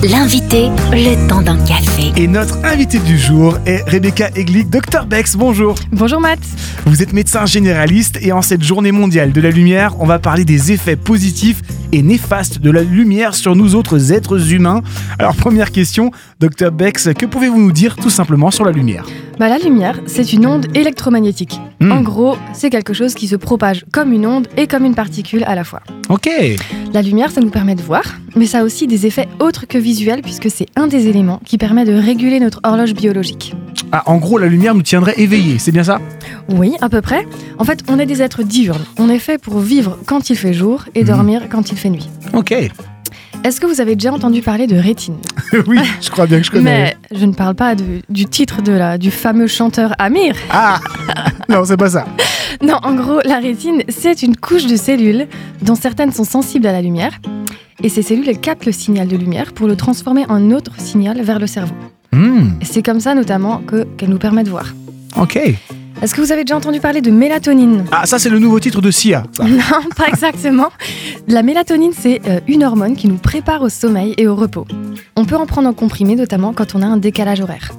L'invité, le temps d'un café. Et notre invité du jour est Rebecca Eglich, Dr Bex. Bonjour. Bonjour Matt. Vous êtes médecin généraliste et en cette journée mondiale de la lumière, on va parler des effets positifs et néfastes de la lumière sur nous autres êtres humains. Alors première question, Dr Bex, que pouvez-vous nous dire tout simplement sur la lumière ? La lumière, c'est une onde électromagnétique. En gros, c'est quelque chose qui se propage comme une onde et comme une particule à la fois. Ok. La lumière, ça nous permet de voir, mais ça a aussi des effets autres que visuels puisque c'est un des éléments qui permet de réguler notre horloge biologique. Ah, en gros, la lumière nous tiendrait éveillés, c'est bien ça ? Oui, à peu près. En fait, on est des êtres diurnes. On est fait pour vivre quand il fait jour et dormir quand il fait nuit. Ok. Est-ce que vous avez déjà entendu parler de rétine ? Oui, je crois bien que je connais. Mais je ne parle pas du titre du fameux chanteur Amir. Ah non, c'est pas ça. Non, en gros, la rétine, c'est une couche de cellules dont certaines sont sensibles à la lumière. Et ces cellules, elles captent le signal de lumière pour le transformer en autre signal vers le cerveau. Et c'est comme ça, notamment, qu'elle nous permet de voir. Ok. Est-ce que vous avez déjà entendu parler de mélatonine ? Ah, ça, c'est le nouveau titre de Sia, ça. Non, pas exactement. La mélatonine, c'est une hormone qui nous prépare au sommeil et au repos. On peut en prendre en comprimé, notamment quand on a un décalage horaire.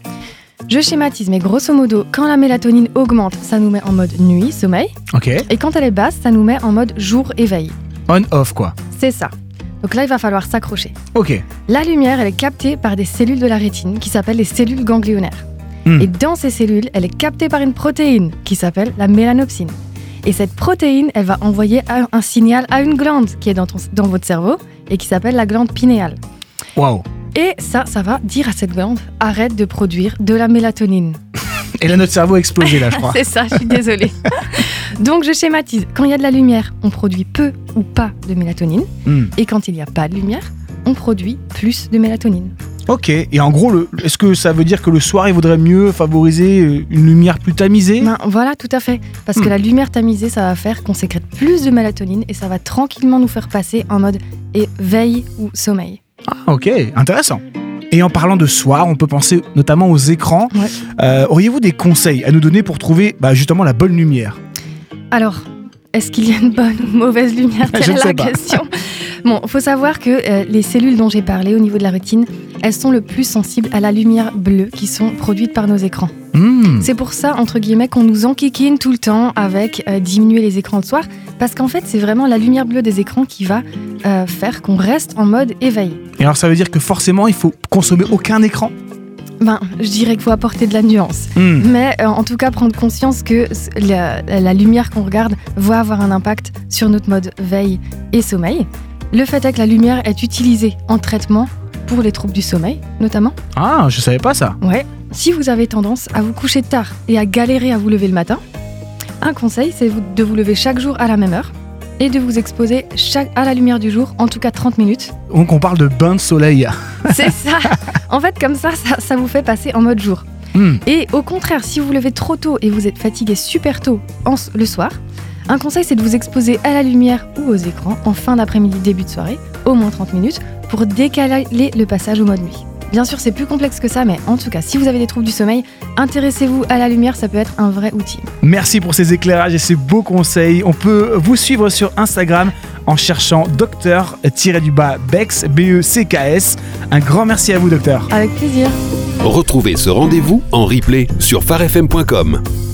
Je schématise, mais grosso modo, quand la mélatonine augmente, ça nous met en mode nuit, sommeil. Ok. Et quand elle est basse, ça nous met en mode jour, éveil. On-off, quoi. C'est ça. Donc là, il va falloir s'accrocher. Ok. La lumière, elle est captée par des cellules de la rétine qui s'appellent les cellules ganglionnaires. Et dans ces cellules, elle est captée par une protéine qui s'appelle la mélanopsine. Et cette protéine, elle va envoyer un signal à une glande qui est dans votre cerveau et qui s'appelle la glande pinéale. Waouh. Et ça va dire à cette glande, arrête de produire de la mélatonine. Et là, notre cerveau a explosé, là, je crois. C'est ça, je suis désolée. Donc, je schématise. Quand il y a de la lumière, on produit peu ou pas de mélatonine. Et quand il n'y a pas de lumière, on produit plus de mélatonine. Ok, et en gros, est-ce que ça veut dire que le soir, il vaudrait mieux favoriser une lumière plus tamisée ? Voilà, tout à fait. Parce que la lumière tamisée, ça va faire qu'on sécrète plus de mélatonine et ça va tranquillement nous faire passer en mode veille ou sommeil. Ah, ok, intéressant. Et en parlant de soir, on peut penser notamment aux écrans. Ouais. Auriez-vous des conseils à nous donner pour trouver justement la bonne lumière ? Alors, est-ce qu'il y a une bonne ou mauvaise lumière ? Telle est la question. Bon, il faut savoir que les cellules dont j'ai parlé au niveau de la rétine, elles sont le plus sensibles à la lumière bleue qui sont produites par nos écrans. C'est pour ça, entre guillemets, qu'on nous enquiquine tout le temps avec diminuer les écrans le soir, parce qu'en fait, c'est vraiment la lumière bleue des écrans qui va faire qu'on reste en mode éveil. Et alors, ça veut dire que forcément, il faut consommer aucun écran ? Je dirais qu'il faut apporter de la nuance. Mais en tout cas, prendre conscience que la lumière qu'on regarde va avoir un impact sur notre mode veille et sommeil. Le fait est que la lumière est utilisée en traitement pour les troubles du sommeil, notamment. Ah, je savais pas ça. Ouais. Si vous avez tendance à vous coucher tard et à galérer à vous lever le matin, un conseil, c'est de vous lever chaque jour à la même heure et de vous exposer à la lumière du jour, en tout cas 30 minutes. Donc on parle de bain de soleil. C'est ça. En fait, comme ça vous fait passer en mode jour. Et au contraire, si vous vous levez trop tôt et vous êtes fatigué super tôt le soir, un conseil, c'est de vous exposer à la lumière ou aux écrans en fin d'après-midi, début de soirée, au moins 30 minutes, pour décaler le passage au mode nuit. Bien sûr, c'est plus complexe que ça, mais en tout cas, si vous avez des troubles du sommeil, intéressez-vous à la lumière, ça peut être un vrai outil. Merci pour ces éclairages et ces beaux conseils. On peut vous suivre sur Instagram en cherchant Dr-Bex, B-E-C-K-S. Un grand merci à vous, docteur. Avec plaisir. Retrouvez ce rendez-vous en replay sur farfm.com.